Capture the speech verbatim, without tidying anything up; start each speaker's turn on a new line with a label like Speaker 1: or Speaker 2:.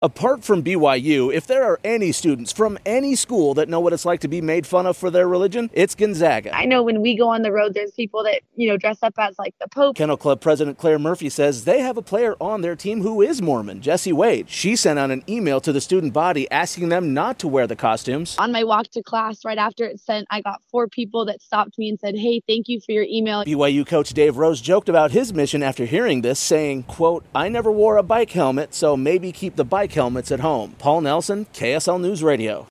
Speaker 1: Apart from B Y U, if there are any students from any school that know what it's like to be made fun of for their religion, it's Gonzaga.
Speaker 2: I know when we go on the road, there's people that, you know, dress up as like the Pope.
Speaker 1: Kennel Club President Claire Murphy says they have a player on their team who is Mormon, Jessie Wade. She sent out an email to the student body asking them not to wear the costumes.
Speaker 2: On my walk to class, right after it sent, I got four people that stopped me and said, hey, thank you for your email.
Speaker 1: B Y U coach Dave Rose joked about his mission after hearing this, saying, quote, I never wore a bike helmet, so maybe keep the bike helmets at home. Paul Nelson, K S L News Radio.